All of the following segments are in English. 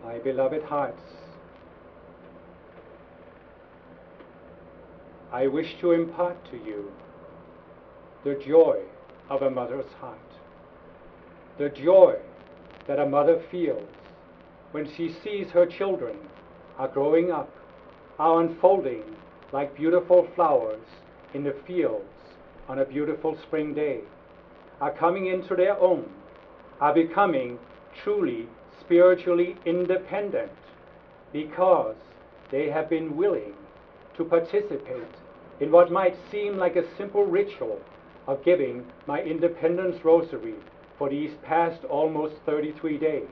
My beloved hearts, I wish to impart to you the joy of a mother's heart, the joy that a mother feels when she sees her children are growing up, are unfolding like beautiful flowers in the fields on a beautiful spring day, are coming into their own, are becoming truly spiritually independent because they have been willing to participate in what might seem like a simple ritual of giving my Independence Rosary for these past almost 33 days.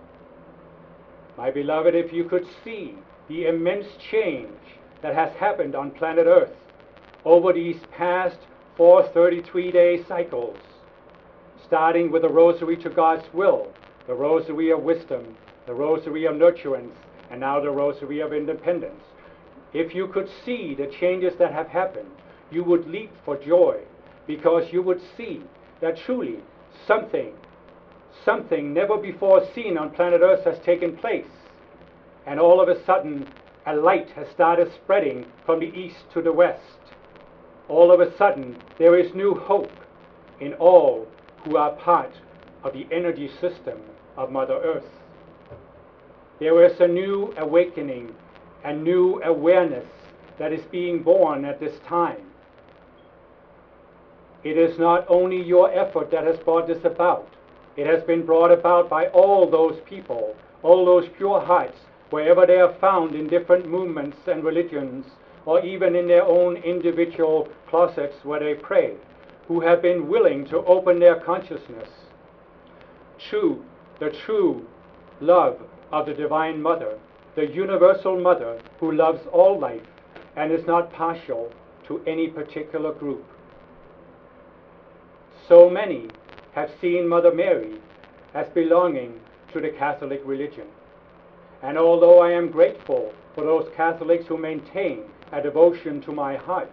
My beloved, if you could see the immense change that has happened on planet Earth over these past 433-day cycles, starting with the Rosary to God's Will, the Rosary of Wisdom, the Rosary of Nurturance, and now the Rosary of Independence. If you could see the changes that have happened, you would leap for joy, because you would see that truly something never before seen on planet Earth has taken place. And all of a sudden, a light has started spreading from the east to the west. All of a sudden, there is new hope in all who are part of the energy system of Mother Earth. There is a new awakening, a new awareness that is being born at this time. It is not only your effort that has brought this about. It has been brought about by all those people, all those pure hearts, wherever they are found in different movements and religions, or even in their own individual closets where they pray, who have been willing to open their consciousness to the true love of the Divine Mother, the universal Mother who loves all life and is not partial to any particular group. So many have seen Mother Mary as belonging to the Catholic religion. And although I am grateful for those Catholics who maintain a devotion to my heart,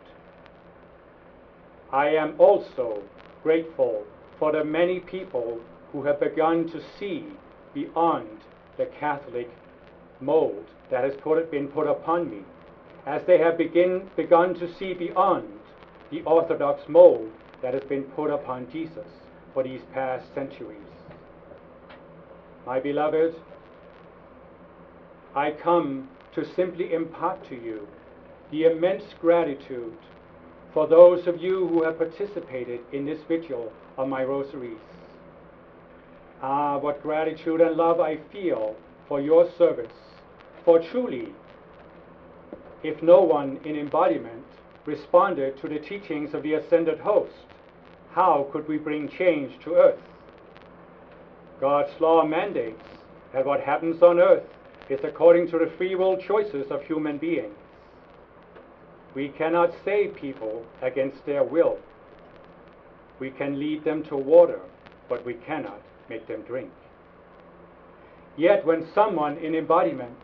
I am also grateful for the many people who have begun to see beyond the Catholic mold that has been put upon me, as they have begun to see beyond the Orthodox mold that has been put upon Jesus for these past centuries. My beloved, I come to simply impart to you the immense gratitude for those of you who have participated in this vigil of my rosaries. Ah, what gratitude and love I feel for your service. For truly, if no one in embodiment responded to the teachings of the Ascended Host, how could we bring change to earth? God's law mandates that what happens on earth is according to the free will choices of human beings. We cannot save people against their will. We can lead them to water, but we cannot make them drink. Yet when someone in embodiment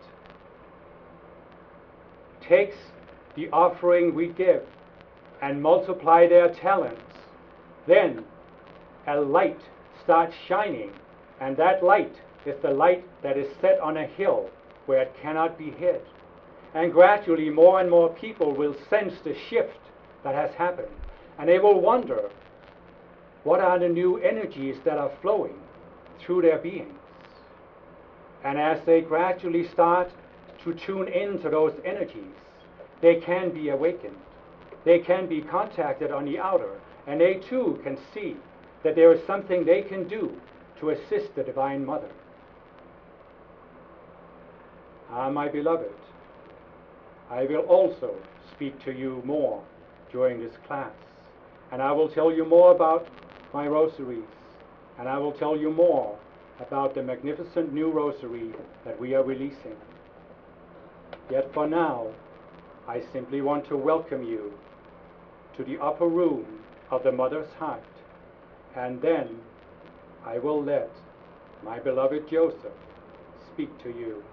takes the offering we give and multiply their talents, then a light starts shining, and that light is the light that is set on a hill where it cannot be hid. And gradually more and more people will sense the shift that has happened, and they will wonder, what are the new energies that are flowing through their beings? And as they gradually start to tune into those energies, they can be awakened. They can be contacted on the outer, and they too can see that there is something they can do to assist the Divine Mother. Ah, my beloved, I will also speak to you more during this class, and I will tell you more about my rosaries, and I will tell you more about the magnificent new rosary that we are releasing. Yet for now, I simply want to welcome you to the upper room of the Mother's heart, and then I will let my beloved Joseph speak to you